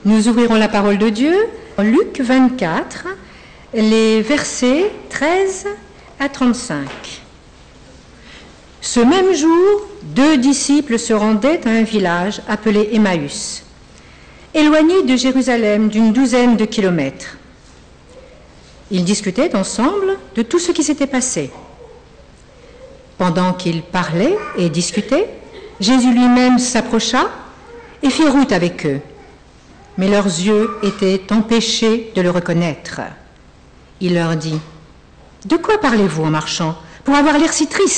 Nous ouvrirons la parole de Dieu en Luc 24, les versets 13 à 35. Ce même jour, 2 disciples se rendaient à un village appelé Emmaüs, éloigné de Jérusalem d'une douzaine de kilomètres. Ils discutaient ensemble de tout ce qui s'était passé. Pendant qu'ils parlaient et discutaient, Jésus lui-même s'approcha et fit route avec eux. Mais leurs yeux étaient empêchés de le reconnaître. Il leur dit : « De quoi parlez-vous en marchant, pour avoir l'air si triste ?»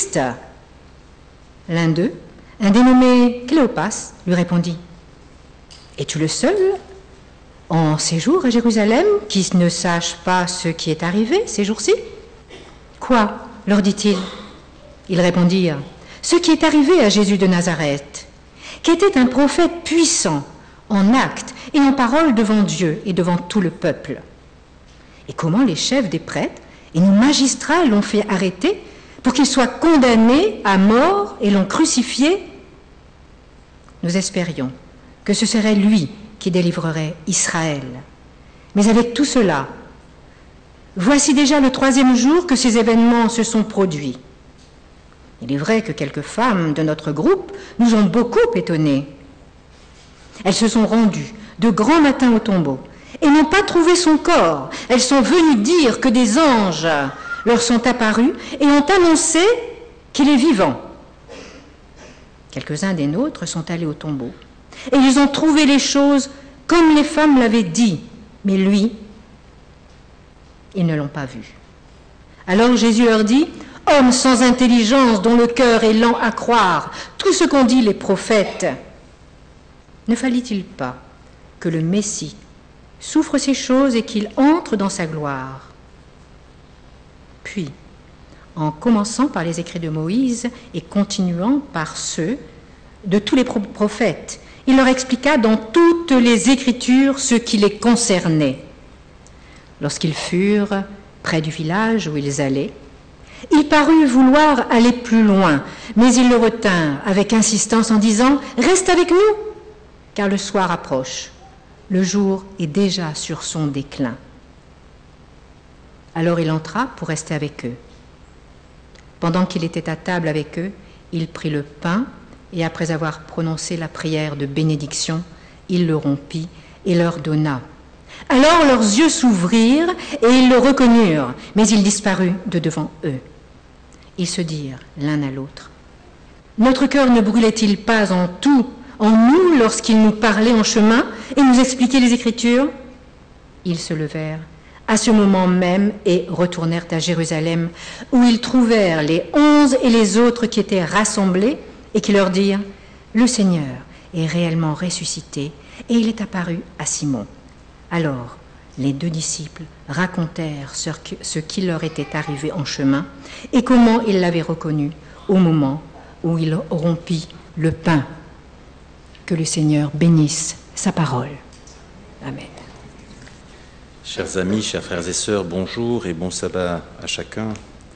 L'un d'eux, un dénommé Cléopas, lui répondit : « Es-tu le seul en séjour à Jérusalem qui ne sache pas ce qui est arrivé ces jours-ci ? » « Quoi ? Leur dit-il. Ils répondirent : « Ce qui est arrivé à Jésus de Nazareth, qui était un prophète puissant en actes et en paroles devant Dieu et devant tout le peuple. Et comment les chefs des prêtres et nos magistrats l'ont fait arrêter pour qu'il soit condamné à mort et l'ont crucifié ? Nous espérions que ce serait lui qui délivrerait Israël. Mais avec tout cela, voici déjà le 3e jour que ces événements se sont produits. Il est vrai que quelques femmes de notre groupe nous ont beaucoup étonnés. Elles se sont rendues de grand matin au tombeau et n'ont pas trouvé son corps. Elles sont venues dire que des anges leur sont apparus et ont annoncé qu'il est vivant. Quelques-uns des nôtres sont allés au tombeau et ils ont trouvé les choses comme les femmes l'avaient dit, mais lui, ils ne l'ont pas vu. Alors Jésus leur dit : « Hommes sans intelligence, dont le cœur est lent à croire tout ce qu'ont dit les prophètes, ne fallait-il pas que le Messie souffre ces choses et qu'il entre dans sa gloire ? » Puis, en commençant par les écrits de Moïse et continuant par ceux de tous les prophètes, il leur expliqua dans toutes les Écritures ce qui les concernait. Lorsqu'ils furent près du village où ils allaient, il parut vouloir aller plus loin, mais ils le retinrent avec insistance en disant : « Reste avec nous, car le soir approche. Le jour est déjà sur son déclin. » Alors il entra pour rester avec eux. Pendant qu'il était à table avec eux, il prit le pain et après avoir prononcé la prière de bénédiction, il le rompit et leur donna. Alors leurs yeux s'ouvrirent et ils le reconnurent, mais il disparut de devant eux. Ils se dirent l'un à l'autre : « Notre cœur ne brûlait-il pas en nous lorsqu'il nous parlait en chemin et nous expliquait les Écritures ?» Ils se levèrent à ce moment même et retournèrent à Jérusalem, où ils trouvèrent les 11 et les autres qui étaient rassemblés et qui leur dirent : « Le Seigneur est réellement ressuscité et il est apparu à Simon. » Alors, les 2 disciples racontèrent ce qui leur était arrivé en chemin et comment ils l'avaient reconnu au moment où il rompit le pain. Que le Seigneur bénisse sa parole. Amen. Chers amis, chers frères et sœurs, bonjour et bon sabbat à chacun.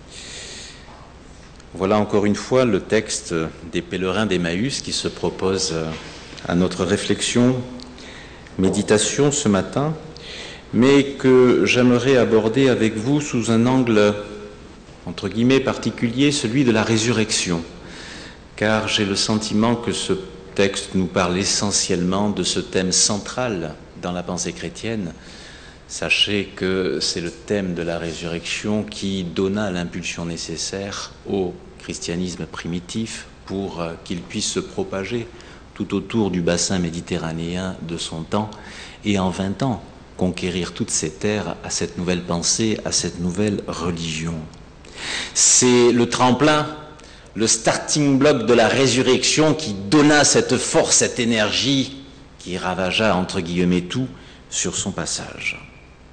Voilà encore une fois le texte des pèlerins d'Emmaüs qui se propose à notre réflexion, méditation ce matin, mais que j'aimerais aborder avec vous sous un angle, entre guillemets, particulier, celui de la résurrection, car j'ai le sentiment que ce texte nous parle essentiellement de ce thème central dans la pensée chrétienne. Sachez que c'est le thème de la résurrection qui donna l'impulsion nécessaire au christianisme primitif pour qu'il puisse se propager tout autour du bassin méditerranéen de son temps et en 20 ans conquérir toutes ces terres à cette nouvelle pensée, à cette nouvelle religion. C'est le tremplin, le starting block de la résurrection qui donna cette force, cette énergie qui ravagea entre guillemets tout sur son passage.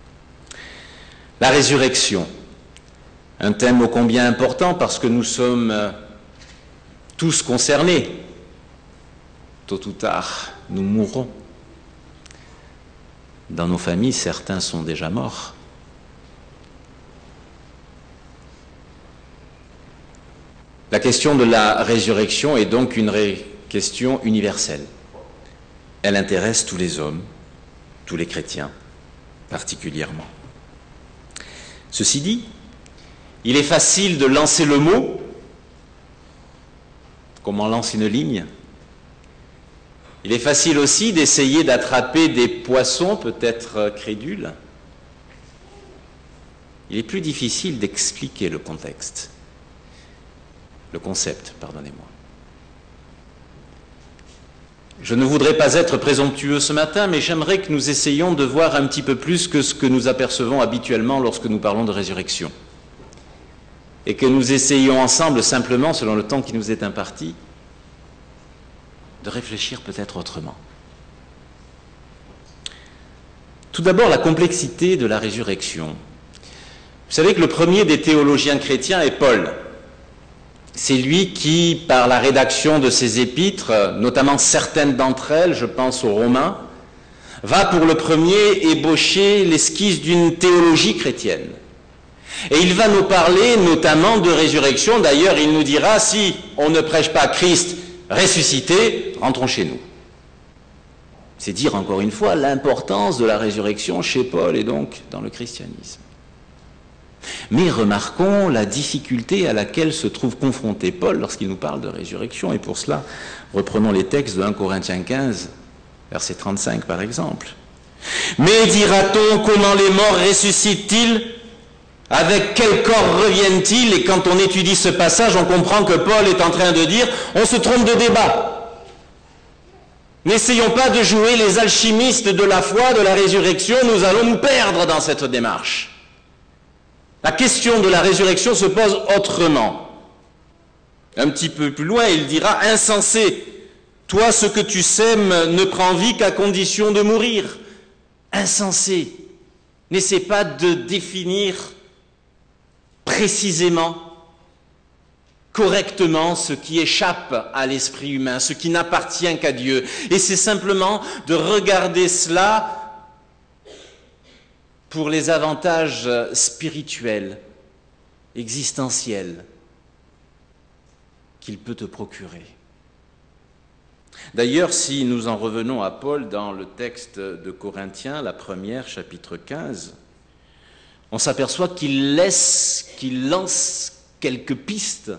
La résurrection, un thème ô combien important parce que nous sommes tous concernés. Tôt ou tard, nous mourrons. Dans nos familles, certains sont déjà morts. La question de la résurrection est donc une question universelle. Elle intéresse tous les hommes, tous les chrétiens particulièrement. Ceci dit, il est facile de lancer le mot, comme on lance une ligne. Il est facile aussi d'essayer d'attraper des poissons peut-être crédules. Il est plus difficile d'expliquer le contexte, le concept, pardonnez-moi. Je ne voudrais pas être présomptueux ce matin, mais j'aimerais que nous essayions de voir un petit peu plus que ce que nous apercevons habituellement lorsque nous parlons de résurrection. Et que nous essayions ensemble, simplement, selon le temps qui nous est imparti, de réfléchir peut-être autrement. Tout d'abord, la complexité de la résurrection. Vous savez que le premier des théologiens chrétiens est Paul. C'est lui qui, par la rédaction de ses épîtres, notamment certaines d'entre elles, je pense aux Romains, va pour le premier ébaucher l'esquisse d'une théologie chrétienne. Et il va nous parler notamment de résurrection. D'ailleurs, il nous dira, si on ne prêche pas Christ ressuscité, rentrons chez nous. C'est dire encore une fois l'importance de la résurrection chez Paul et donc dans le christianisme. Mais remarquons la difficulté à laquelle se trouve confronté Paul lorsqu'il nous parle de résurrection. Et pour cela, reprenons les textes de 1 Corinthiens 15, verset 35 par exemple. « Mais dira-t-on, comment les morts ressuscitent-ils ? Avec quel corps reviennent-ils » Et quand on étudie ce passage, on comprend que Paul est en train de dire « on se trompe de débat ». N'essayons pas de jouer les alchimistes de la foi, de la résurrection, nous allons nous perdre dans cette démarche. La question de la résurrection se pose autrement. Un petit peu plus loin, il dira « insensé, toi ce que tu sèmes ne prend vie qu'à condition de mourir. » Insensé, n'essaie pas de définir précisément, correctement ce qui échappe à l'esprit humain, ce qui n'appartient qu'à Dieu. Et c'est simplement de regarder cela pour les avantages spirituels, existentiels, qu'il peut te procurer. D'ailleurs, si nous en revenons à Paul dans le texte de Corinthiens, la première, chapitre 15, on s'aperçoit qu'il lance quelques pistes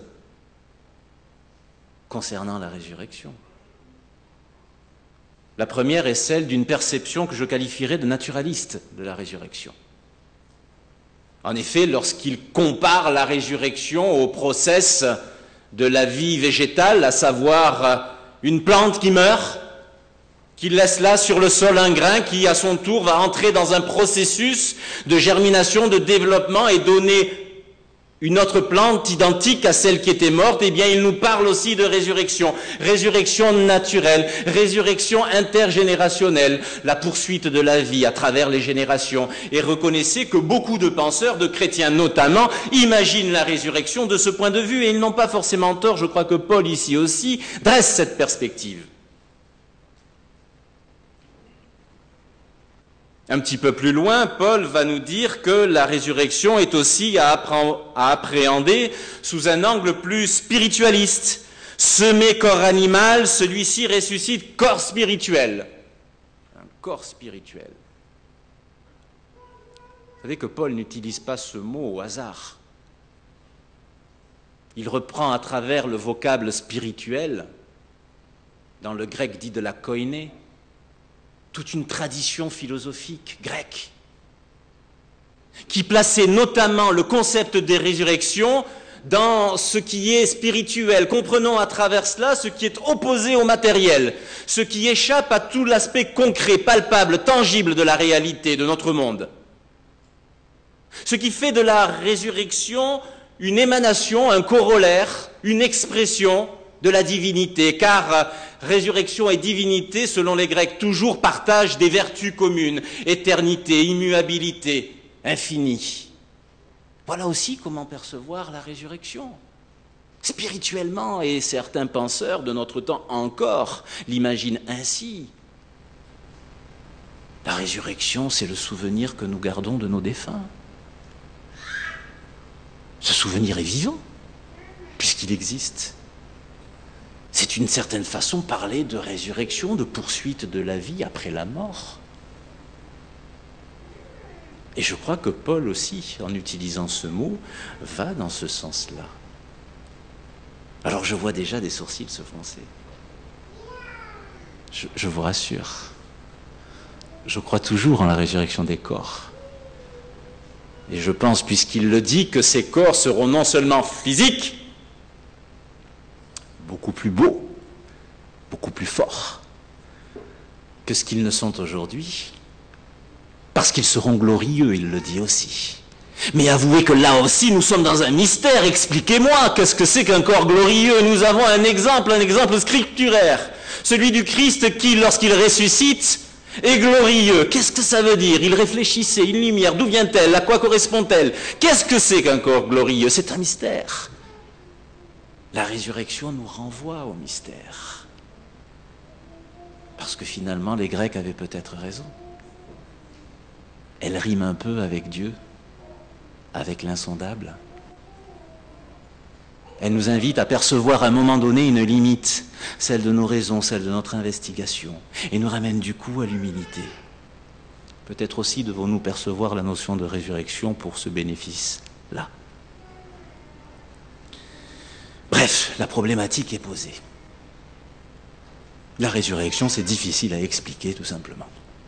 concernant la résurrection. La première est celle d'une perception que je qualifierais de naturaliste de la résurrection. En effet, lorsqu'il compare la résurrection au process de la vie végétale, à savoir une plante qui meurt, qui laisse là sur le sol un grain qui, à son tour, va entrer dans un processus de germination, de développement et donner une autre plante identique à celle qui était morte, eh bien, il nous parle aussi de résurrection. Résurrection naturelle, résurrection intergénérationnelle, la poursuite de la vie à travers les générations. Et reconnaissez que beaucoup de penseurs, de chrétiens notamment, imaginent la résurrection de ce point de vue, et ils n'ont pas forcément tort. Je crois que Paul, ici aussi, dresse cette perspective. Un petit peu plus loin, Paul va nous dire que la résurrection est aussi à appréhender sous un angle plus spiritualiste. Semé corps animal, celui-ci ressuscite corps spirituel. Un corps spirituel. Vous savez que Paul n'utilise pas ce mot au hasard. Il reprend à travers le vocable spirituel, dans le grec dit de la koiné, toute une tradition philosophique grecque qui plaçait notamment le concept des résurrections dans ce qui est spirituel. Comprenons à travers cela ce qui est opposé au matériel, ce qui échappe à tout l'aspect concret, palpable, tangible de la réalité de notre monde. Ce qui fait de la résurrection une émanation, un corollaire, une expression de la divinité, car résurrection et divinité, selon les Grecs, toujours partagent des vertus communes, éternité, immuabilité, infini. Voilà aussi comment percevoir la résurrection. Spirituellement, et certains penseurs de notre temps encore l'imaginent ainsi. La résurrection, c'est le souvenir que nous gardons de nos défunts. Ce souvenir est vivant, puisqu'il existe. C'est d'une certaine façon parler de résurrection, de poursuite de la vie après la mort. Et je crois que Paul aussi, en utilisant ce mot, va dans ce sens-là. Alors je vois déjà des sourcils se froncer. Je vous rassure, je crois toujours en la résurrection des corps. Et je pense, puisqu'il le dit, que ces corps seront non seulement physiques, beaucoup plus beaux, beaucoup plus forts que ce qu'ils ne sont aujourd'hui, parce qu'ils seront glorieux, il le dit aussi. Mais avouez que là aussi, nous sommes dans un mystère. Expliquez-moi, qu'est-ce que c'est qu'un corps glorieux? Nous avons un exemple scripturaire, celui du Christ qui, lorsqu'il ressuscite, est glorieux. Qu'est-ce que ça veut dire? Il réfléchissait, une lumière, d'où vient-elle? À quoi correspond-elle? Qu'est-ce que c'est qu'un corps glorieux? C'est un mystère. La résurrection nous renvoie au mystère. Parce que finalement, les Grecs avaient peut-être raison. Elle rime un peu avec Dieu, avec l'insondable. Elle nous invite à percevoir à un moment donné une limite, celle de nos raisons, celle de notre investigation, et nous ramène du coup à l'humilité. Peut-être aussi devons-nous percevoir la notion de résurrection pour ce bénéfice-là. Bref, la problématique est posée. La résurrection, c'est difficile à expliquer, tout simplement.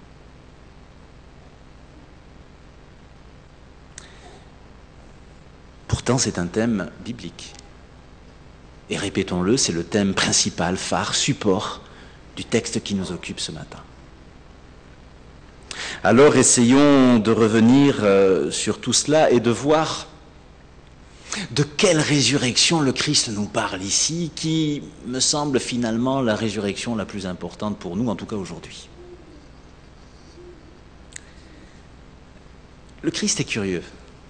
Pourtant, c'est un thème biblique. Et répétons-le, c'est le thème principal, phare, support du texte qui nous occupe ce matin. Alors, essayons de revenir sur tout cela et de voir de quelle résurrection le Christ nous parle ici, qui me semble finalement la résurrection la plus importante pour nous, en tout cas aujourd'hui. Le Christ est curieux.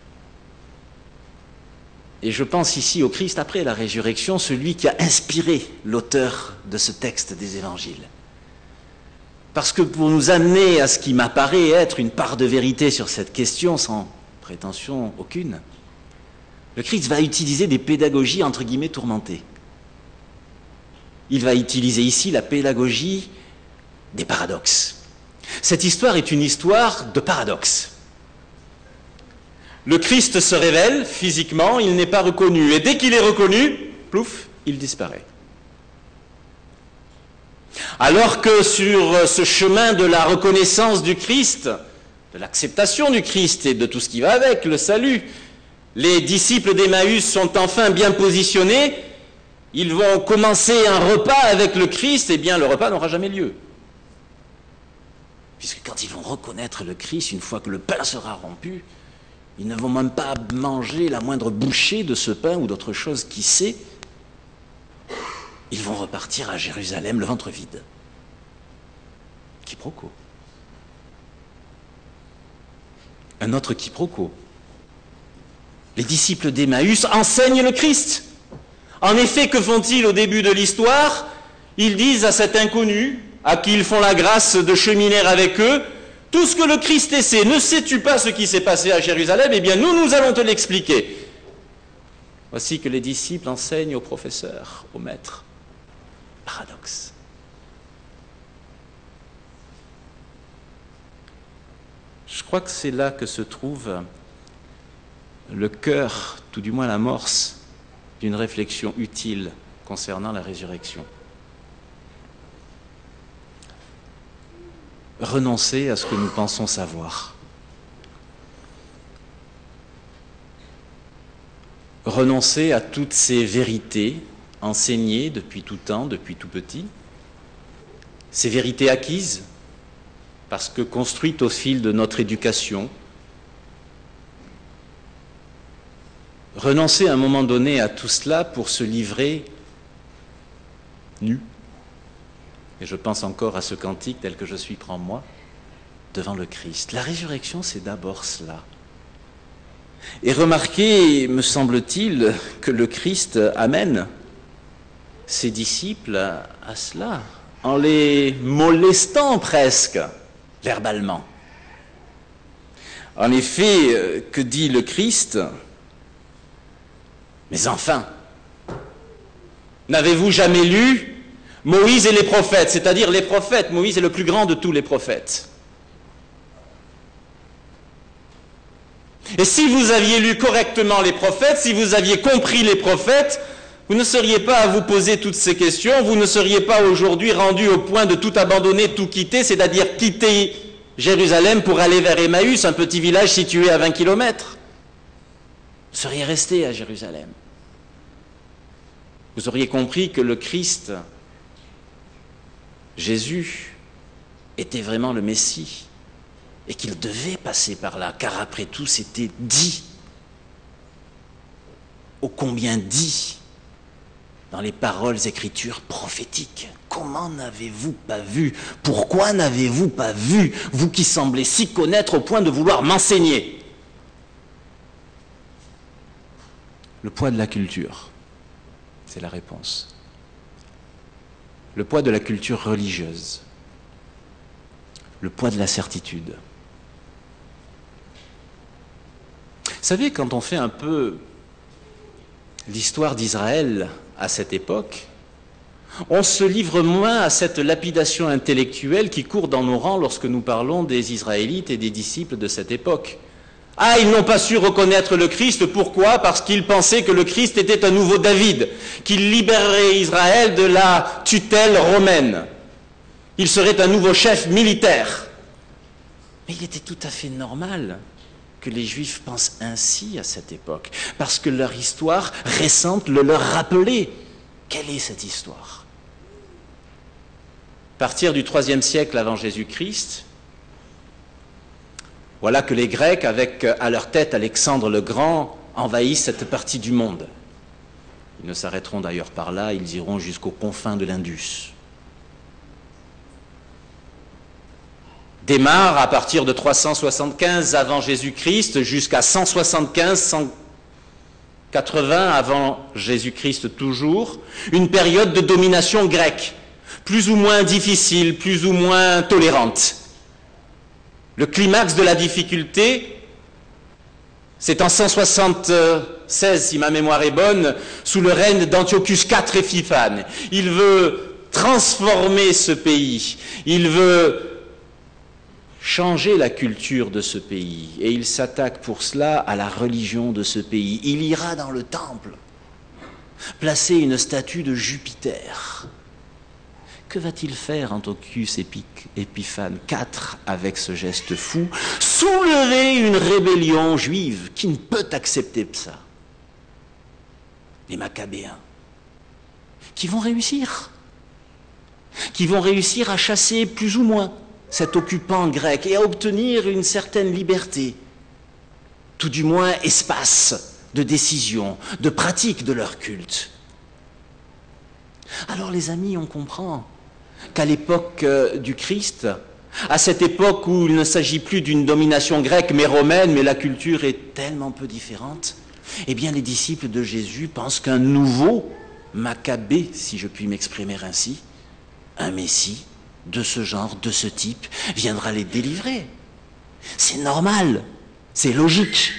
Et je pense ici au Christ après la résurrection, celui qui a inspiré l'auteur de ce texte des évangiles. Parce que pour nous amener à ce qui m'apparaît être une part de vérité sur cette question, sans prétention aucune, le Christ va utiliser des pédagogies entre guillemets tourmentées. Il va utiliser ici la pédagogie des paradoxes. Cette histoire est une histoire de paradoxes. Le Christ se révèle physiquement, il n'est pas reconnu. Et dès qu'il est reconnu, plouf, il disparaît. Alors que sur ce chemin de la reconnaissance du Christ, de l'acceptation du Christ et de tout ce qui va avec, le salut, les disciples d'Emmaüs sont enfin bien positionnés, ils vont commencer un repas avec le Christ, et bien le repas n'aura jamais lieu. Puisque quand ils vont reconnaître le Christ, une fois que le pain sera rompu, ils ne vont même pas manger la moindre bouchée de ce pain ou d'autre chose, qui sait. Ils vont repartir à Jérusalem le ventre vide. Quiproquo. Un autre quiproquo. Les disciples d'Emmaüs enseignent le Christ. En effet, que font-ils au début de l'histoire? Ils disent à cet inconnu, à qui ils font la grâce de cheminer avec eux, tout ce que le Christ essaie, ne sais-tu pas ce qui s'est passé à Jérusalem? Eh bien, nous allons te l'expliquer. Voici que les disciples enseignent au professeur, au maître. Paradoxe. Je crois que c'est là que se trouve le cœur, tout du moins l'amorce, d'une réflexion utile concernant la résurrection. Renoncer à ce que nous pensons savoir. Renoncer à toutes ces vérités enseignées depuis tout temps, depuis tout petit, ces vérités acquises, parce que construites au fil de notre éducation. Renoncer à un moment donné à tout cela pour se livrer nu. Et je pense encore à ce cantique tel que je suis, prends-moi, devant le Christ. La résurrection, c'est d'abord cela. Et remarquez, me semble-t-il, que le Christ amène ses disciples à cela, en les molestant presque, verbalement. En effet, que dit le Christ? Mais enfin, n'avez-vous jamais lu Moïse et les prophètes, c'est-à-dire les prophètes? Moïse est le plus grand de tous les prophètes. Et si vous aviez lu correctement les prophètes, si vous aviez compris les prophètes, vous ne seriez pas à vous poser toutes ces questions, vous ne seriez pas aujourd'hui rendu au point de tout abandonner, tout quitter, c'est-à-dire quitter Jérusalem pour aller vers Emmaüs, un petit village situé à 20 kilomètres. Vous seriez resté à Jérusalem. Vous auriez compris que le Christ, Jésus, était vraiment le Messie et qu'il devait passer par là, car après tout, c'était dit, ô combien dit dans les paroles écritures prophétiques. Comment n'avez-vous pas vu? Pourquoi n'avez-vous pas vu, vous qui semblez si connaître au point de vouloir m'enseigner? Le poids de la culture, c'est la réponse. Le poids de la culture religieuse. Le poids de la certitude. Vous savez, quand on fait un peu l'histoire d'Israël à cette époque, on se livre moins à cette lapidation intellectuelle qui court dans nos rangs lorsque nous parlons des Israélites et des disciples de cette époque. Ah, ils n'ont pas su reconnaître le Christ, pourquoi? Parce qu'ils pensaient que le Christ était un nouveau David, qu'il libérerait Israël de la tutelle romaine. Il serait un nouveau chef militaire. Mais il était tout à fait normal que les Juifs pensent ainsi à cette époque, parce que leur histoire récente le leur rappelait. Quelle est cette histoire? À partir du IIIe siècle avant Jésus-Christ, voilà que les Grecs, avec à leur tête Alexandre le Grand, envahissent cette partie du monde. Ils ne s'arrêteront d'ailleurs par là, ils iront jusqu'aux confins de l'Indus. Démarre à partir de 375 avant Jésus-Christ jusqu'à 175, 180 avant Jésus-Christ toujours, une période de domination grecque, plus ou moins difficile, plus ou moins tolérante. Le climax de la difficulté, c'est en 176, si ma mémoire est bonne, sous le règne d'Antiochus IV Épiphane. Il veut transformer ce pays, il veut changer la culture de ce pays, et il s'attaque pour cela à la religion de ce pays. Il ira dans le temple, placer une statue de Jupiter. Que va-t-il faire Antiochus Épiphane IV avec ce geste fou? Soulever une rébellion juive qui ne peut accepter ça. Les Maccabéens, qui vont réussir à chasser plus ou moins cet occupant grec et à obtenir une certaine liberté, tout du moins espace de décision, de pratique de leur culte. Alors les amis, on comprend qu'à l'époque du Christ, à cette époque où il ne s'agit plus d'une domination grecque mais romaine, mais la culture est tellement peu différente, eh bien les disciples de Jésus pensent qu'un nouveau Maccabée, si je puis m'exprimer ainsi, un Messie de ce genre, de ce type, viendra les délivrer. C'est normal, c'est logique.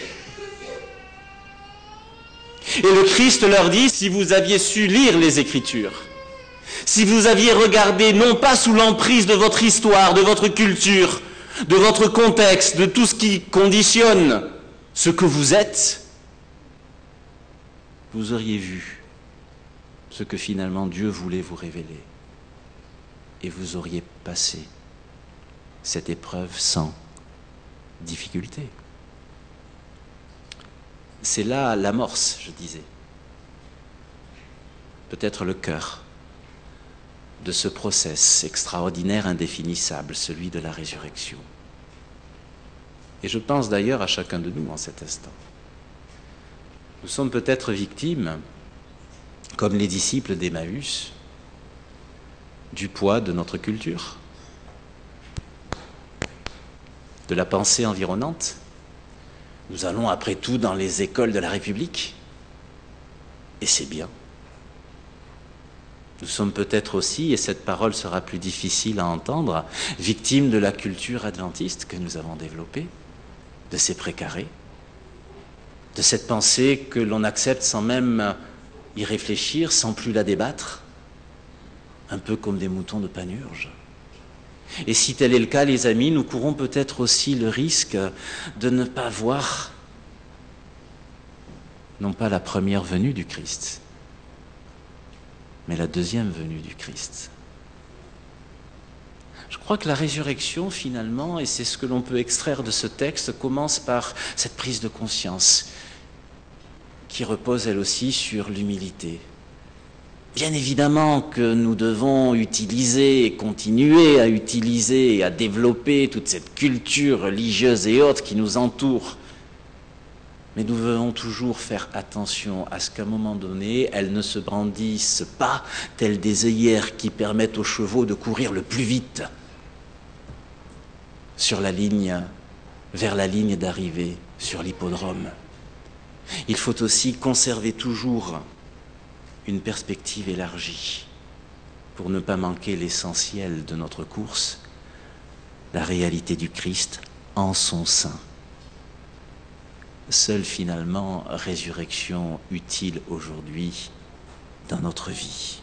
Et le Christ leur dit, si vous aviez su lire les Écritures, si vous aviez regardé non pas sous l'emprise de votre histoire, de votre culture, de votre contexte, de tout ce qui conditionne ce que vous êtes, vous auriez vu ce que finalement Dieu voulait vous révéler. Et vous auriez passé cette épreuve sans difficulté. C'est là l'amorce, je disais. Peut-être le cœur de ce process extraordinaire, indéfinissable, celui de la résurrection. Et je pense d'ailleurs à chacun de nous en cet instant. Nous sommes peut-être victimes, comme les disciples d'Emmaüs, du poids de notre culture, de la pensée environnante. Nous allons après tout dans les écoles de la République, et c'est bien. Nous sommes peut-être aussi, et cette parole sera plus difficile à entendre, victimes de la culture adventiste que nous avons développée, de ces précarés, de cette pensée que l'on accepte sans même y réfléchir, sans plus la débattre, un peu comme des moutons de Panurge. Et si tel est le cas, les amis, nous courons peut-être aussi le risque de ne pas voir, non pas la première venue du Christ, mais la deuxième venue du Christ. Je crois que la résurrection, finalement, et c'est ce que l'on peut extraire de ce texte, commence par cette prise de conscience qui repose elle aussi sur l'humilité. Bien évidemment que nous devons utiliser et continuer à utiliser et à développer toute cette culture religieuse et autres qui nous entoure. Mais nous devons toujours faire attention à ce qu'à un moment donné, elles ne se brandissent pas telles des œillères qui permettent aux chevaux de courir le plus vite sur la ligne, vers la ligne d'arrivée, sur l'hippodrome. Il faut aussi conserver toujours une perspective élargie pour ne pas manquer l'essentiel de notre course, la réalité du Christ en son sein. Seule finalement résurrection utile aujourd'hui dans notre vie.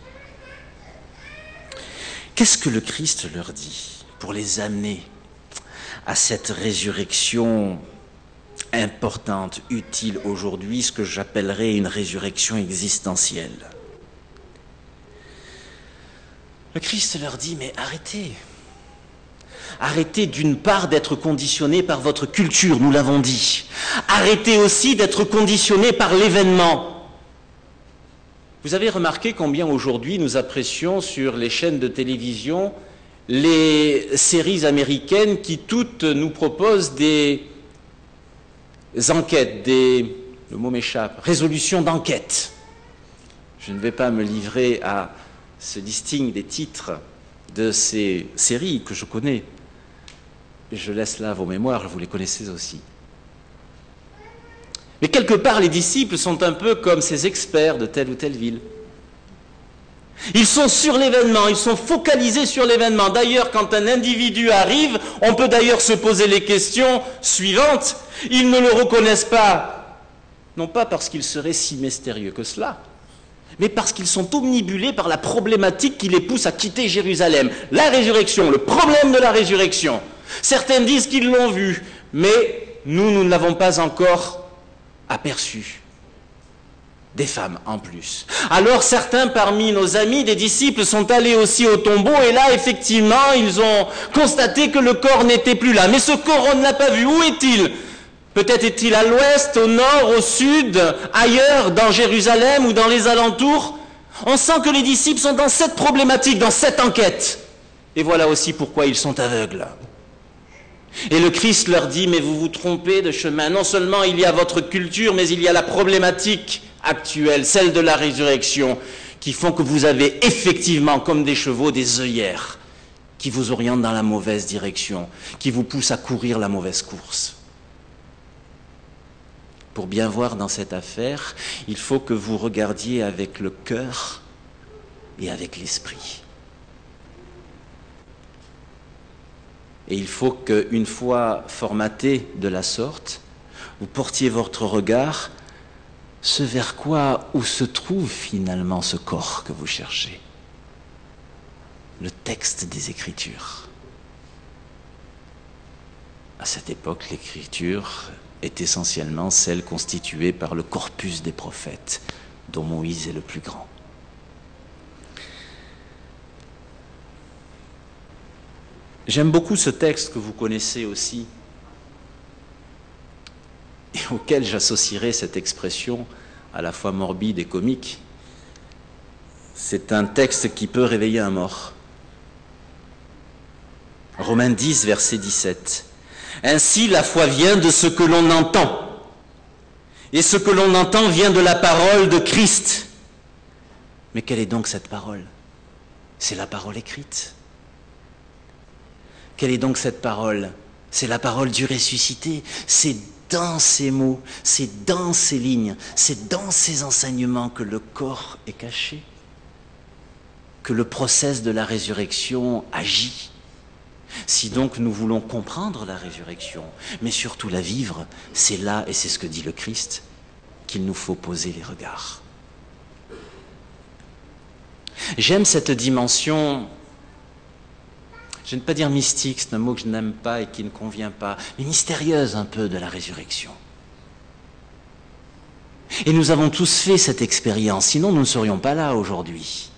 Qu'est-ce que le Christ leur dit pour les amener à cette résurrection importante, utile aujourd'hui, ce que j'appellerais une résurrection existentielle? Le Christ leur dit, mais arrêtez. Arrêtez d'une part d'être conditionné par votre culture, nous l'avons dit. Arrêtez aussi d'être conditionné par l'événement. Vous avez remarqué combien aujourd'hui nous apprécions sur les chaînes de télévision les séries américaines qui toutes nous proposent des enquêtes, le mot m'échappe, résolution d'enquête. Je ne vais pas me livrer à ce listing des titres de ces séries que je connais. Je laisse là vos mémoires, vous les connaissez aussi. Mais quelque part, les disciples sont un peu comme ces experts de telle ou telle ville. Ils sont sur l'événement, ils sont focalisés sur l'événement. D'ailleurs, quand un individu arrive, on peut d'ailleurs se poser les questions suivantes. Ils ne le reconnaissent pas, non pas parce qu'il serait si mystérieux que cela, mais parce qu'ils sont omnibulés par la problématique qui les pousse à quitter Jérusalem. La résurrection, le problème de la résurrection. Certains disent qu'ils l'ont vu, mais nous ne l'avons pas encore aperçu. Des femmes en plus. Alors certains parmi nos amis, des disciples, sont allés aussi au tombeau et là, effectivement, ils ont constaté que le corps n'était plus là. Mais ce corps, on ne l'a pas vu. Où est-il? Peut-être est-il à l'ouest, au nord, au sud, ailleurs, dans Jérusalem ou dans les alentours. On sent que les disciples sont dans cette problématique, dans cette enquête. Et voilà aussi pourquoi ils sont aveugles. Et le Christ leur dit, mais vous vous trompez de chemin. Non seulement il y a votre culture, mais il y a la problématique actuelle, celle de la résurrection, qui font que vous avez effectivement, comme des chevaux, des œillères qui vous orientent dans la mauvaise direction, qui vous poussent à courir la mauvaise course. Pour bien voir dans cette affaire, il faut que vous regardiez avec le cœur et avec l'esprit. Et il faut qu'une fois formaté de la sorte, vous portiez votre regard ce vers quoi, où se trouve finalement ce corps que vous cherchez. Le texte des Écritures. À cette époque, l'Écriture est essentiellement celle constituée par le corpus des prophètes, dont Moïse est le plus grand. J'aime beaucoup ce texte que vous connaissez aussi, et auquel j'associerai cette expression à la fois morbide et comique. C'est un texte qui peut réveiller un mort. Romains 10, verset 17. Ainsi, la foi vient de ce que l'on entend, et ce que l'on entend vient de la parole de Christ. Mais quelle est donc cette parole? C'est la parole écrite. Quelle est donc cette parole? C'est la parole du ressuscité. C'est dans ces mots, c'est dans ces lignes, c'est dans ces enseignements que le corps est caché, que le process de la résurrection agit. Si donc nous voulons comprendre la résurrection, mais surtout la vivre, c'est là, et c'est ce que dit le Christ, qu'il nous faut poser les regards. J'aime cette dimension je ne vais pas dire mystique, c'est un mot que je n'aime pas et qui ne convient pas, mais mystérieuse un peu de la résurrection. Et nous avons tous fait cette expérience, sinon nous ne serions pas là aujourd'hui.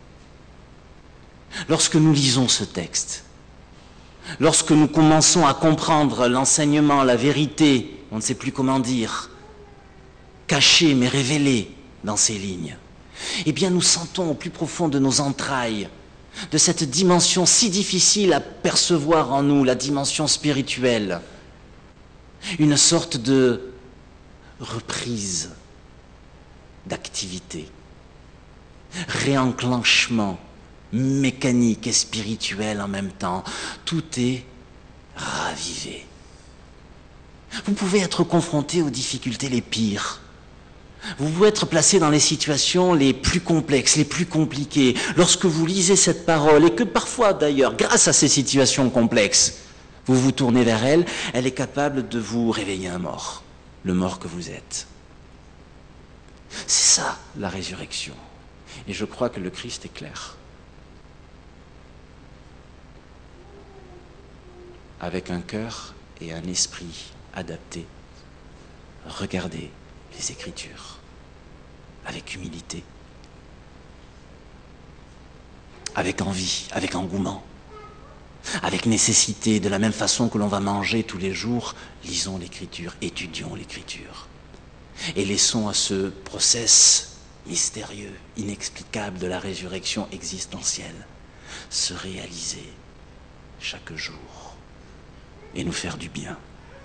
Lorsque nous lisons ce texte, lorsque nous commençons à comprendre l'enseignement, la vérité, on ne sait plus comment dire, cachée mais révélée dans ces lignes, eh bien nous sentons au plus profond de nos entrailles, de cette dimension si difficile à percevoir en nous, la dimension spirituelle, une sorte de reprise d'activité, réenclenchement mécanique et spirituel en même temps. Tout est ravivé. Vous pouvez être confronté aux difficultés les pires. Vous pouvez être placé dans les situations les plus complexes, les plus compliquées. Lorsque vous lisez cette parole, et que parfois d'ailleurs, grâce à ces situations complexes, vous vous tournez vers elle, elle est capable de vous réveiller un mort, le mort que vous êtes. C'est ça, la résurrection. Et je crois que le Christ est clair. Avec un cœur et un esprit adaptés, regardez les Écritures avec humilité, avec envie, avec engouement, avec nécessité, de la même façon que l'on va manger tous les jours, lisons l'Écriture, étudions l'Écriture. Et laissons à ce process mystérieux, inexplicable de la résurrection existentielle se réaliser chaque jour et nous faire du bien.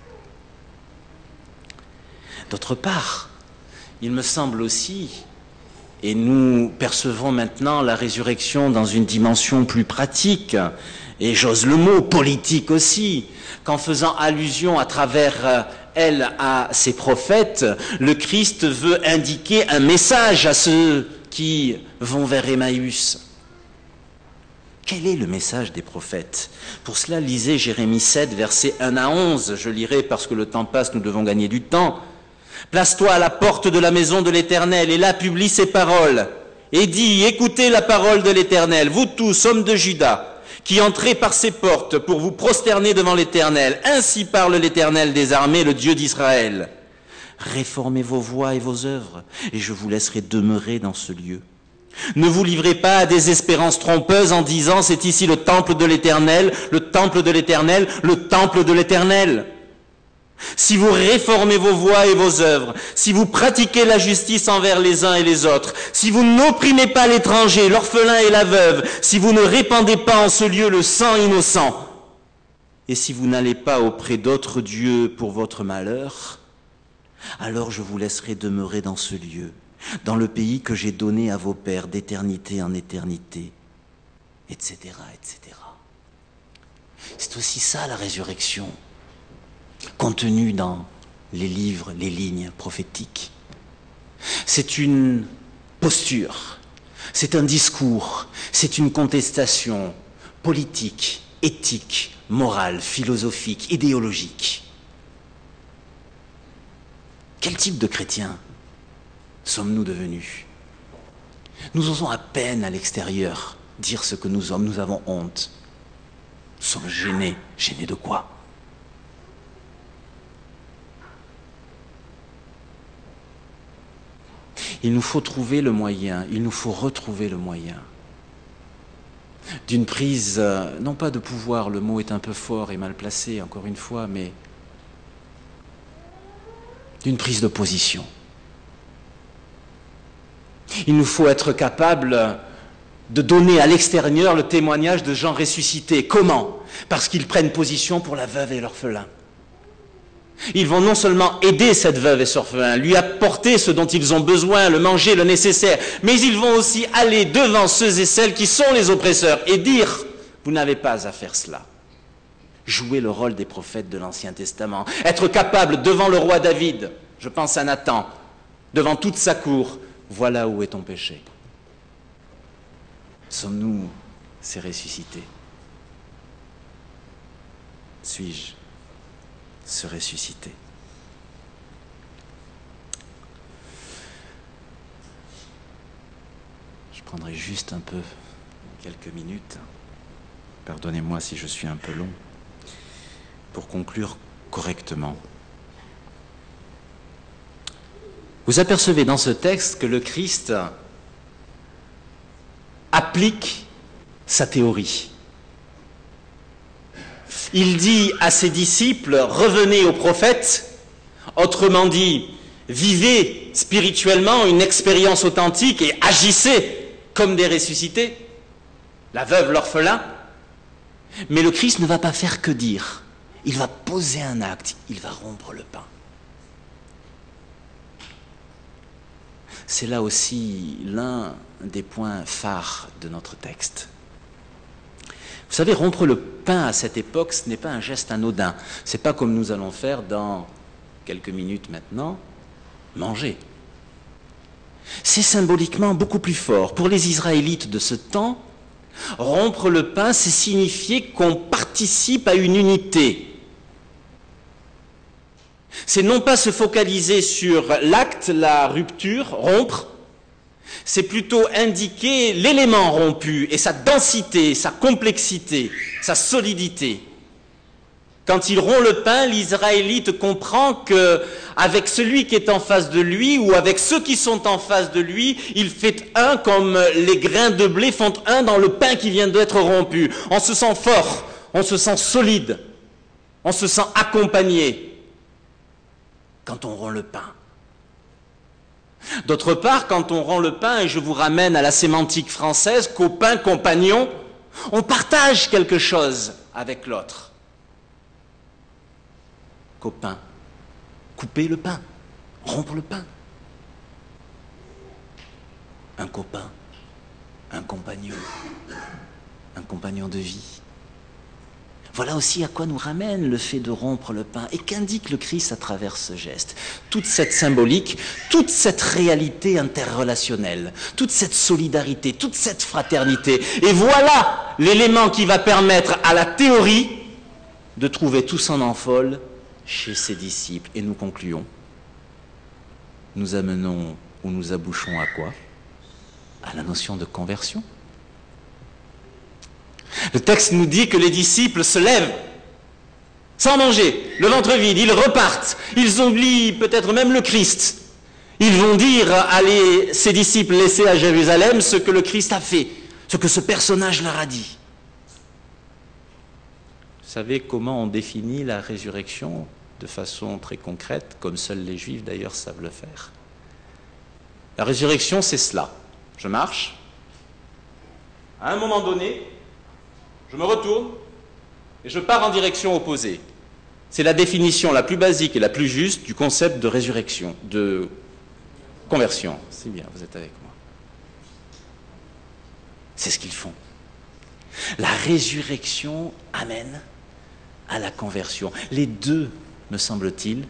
D'autre part, il me semble aussi, et nous percevons maintenant la résurrection dans une dimension plus pratique, et j'ose le mot, politique aussi, qu'en faisant allusion à travers elle à ses prophètes, le Christ veut indiquer un message à ceux qui vont vers Emmaüs. Quel est le message des prophètes? Pour cela, lisez Jérémie 7, versets 1 à 11. Je lirai parce que le temps passe, nous devons gagner du temps. Place-toi à la porte de la maison de l'Éternel, et là publie ces paroles. Et dis, écoutez la parole de l'Éternel, vous tous, hommes de Juda, qui entrez par ces portes pour vous prosterner devant l'Éternel. Ainsi parle l'Éternel des armées, le Dieu d'Israël. Réformez vos voies et vos œuvres, et je vous laisserai demeurer dans ce lieu. Ne vous livrez pas à des espérances trompeuses en disant, c'est ici le temple de l'Éternel, le temple de l'Éternel, le temple de l'Éternel. Si vous réformez vos voies et vos œuvres, si vous pratiquez la justice envers les uns et les autres, si vous n'opprimez pas l'étranger, l'orphelin et la veuve, si vous ne répandez pas en ce lieu le sang innocent, et si vous n'allez pas auprès d'autres dieux pour votre malheur, alors je vous laisserai demeurer dans ce lieu, dans le pays que j'ai donné à vos pères d'éternité en éternité, etc., etc. C'est aussi ça la résurrection, contenue dans les livres, les lignes prophétiques. C'est une posture, c'est un discours, c'est une contestation politique, éthique, morale, philosophique, idéologique. Quel type de chrétiens sommes-nous devenus? Nous osons à peine à l'extérieur dire ce que nous sommes, nous avons honte. Nous sommes gênés. Gênés de quoi? Il nous faut trouver le moyen, il nous faut retrouver le moyen d'une prise, non pas de pouvoir, le mot est un peu fort et mal placé, encore une fois, mais d'une prise de position. Il nous faut être capable de donner à l'extérieur le témoignage de gens ressuscités. Comment? Parce qu'ils prennent position pour la veuve et l'orphelin. Ils vont non seulement aider cette veuve et cet orphelin, lui apporter ce dont ils ont besoin, le manger, le nécessaire, mais ils vont aussi aller devant ceux et celles qui sont les oppresseurs et dire, vous n'avez pas à faire cela. Jouer le rôle des prophètes de l'Ancien Testament, être capable devant le roi David, je pense à Nathan, devant toute sa cour, voilà où est ton péché. Sommes-nous ces ressuscités? Suis-je se ressusciter? Je prendrai juste un peu, quelques minutes, pardonnez-moi si je suis un peu long, pour conclure correctement. Vous apercevez dans ce texte que le Christ applique sa théorie. Il dit à ses disciples, revenez aux prophètes, autrement dit, vivez spirituellement une expérience authentique et agissez comme des ressuscités, la veuve, l'orphelin. Mais le Christ ne va pas faire que dire, il va poser un acte, il va rompre le pain. C'est là aussi l'un des points phares de notre texte. Vous savez, rompre le pain à cette époque, ce n'est pas un geste anodin. Ce n'est pas comme nous allons faire dans quelques minutes maintenant, manger. C'est symboliquement beaucoup plus fort. Pour les Israélites de ce temps, rompre le pain, c'est signifier qu'on participe à une unité. C'est non pas se focaliser sur l'acte, la rupture, rompre, c'est plutôt indiquer l'élément rompu et sa densité, sa complexité, sa solidité. Quand il rompt le pain, l'Israélite comprend qu'avec celui qui est en face de lui ou avec ceux qui sont en face de lui, il fait un comme les grains de blé font un dans le pain qui vient d'être rompu. On se sent fort, on se sent solide, on se sent accompagné quand on rompt le pain. D'autre part, quand on rompt le pain, et je vous ramène à la sémantique française, copain, compagnon, on partage quelque chose avec l'autre. Copain, couper le pain, rompre le pain. Un copain, un compagnon de vie. Voilà aussi à quoi nous ramène le fait de rompre le pain et qu'indique le Christ à travers ce geste. Toute cette symbolique, toute cette réalité interrelationnelle, toute cette solidarité, toute cette fraternité. Et voilà l'élément qui va permettre à la théorie de trouver tout son envol chez ses disciples. Et nous concluons. Nous amenons ou nous abouchons à quoi? À la notion de conversion. Le texte nous dit que les disciples se lèvent sans manger, le ventre vide, ils repartent, ils oublient peut-être même le Christ. Ils vont dire à ces disciples laissés à Jérusalem ce que le Christ a fait, ce que ce personnage leur a dit. Vous savez comment on définit la résurrection de façon très concrète, comme seuls les Juifs d'ailleurs savent le faire? La résurrection, c'est cela. Je marche, à un moment donné, je me retourne et je pars en direction opposée. C'est la définition la plus basique et la plus juste du concept de résurrection, de conversion. C'est bien, vous êtes avec moi. C'est ce qu'ils font. La résurrection amène à la conversion. Les deux, me semble-t-il,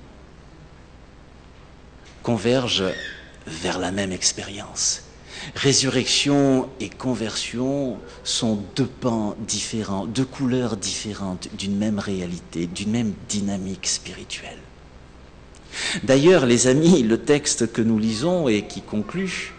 convergent vers la même expérience. Résurrection et conversion sont deux pans différents, deux couleurs différentes d'une même réalité, d'une même dynamique spirituelle. D'ailleurs, les amis, le texte que nous lisons et qui conclut,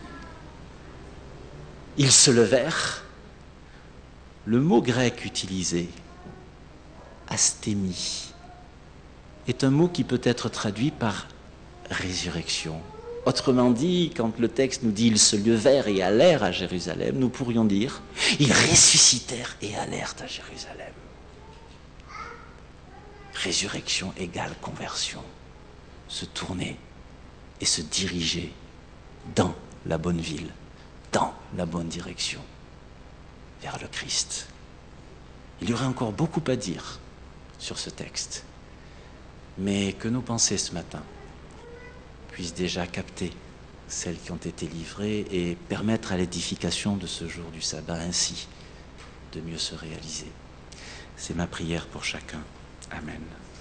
ils se levèrent. Le mot grec utilisé, astémie, est un mot qui peut être traduit par résurrection. Autrement dit, quand le texte nous dit « ils se levèrent et allèrent à Jérusalem », nous pourrions dire « ils ressuscitèrent et allèrent à Jérusalem ». Résurrection égale conversion. Se tourner et se diriger dans la bonne ville, dans la bonne direction, vers le Christ. Il y aurait encore beaucoup à dire sur ce texte, mais que nos pensées ce matin puissent déjà capter celles qui ont été livrées et permettre à l'édification de ce jour du sabbat ainsi de mieux se réaliser. C'est ma prière pour chacun. Amen.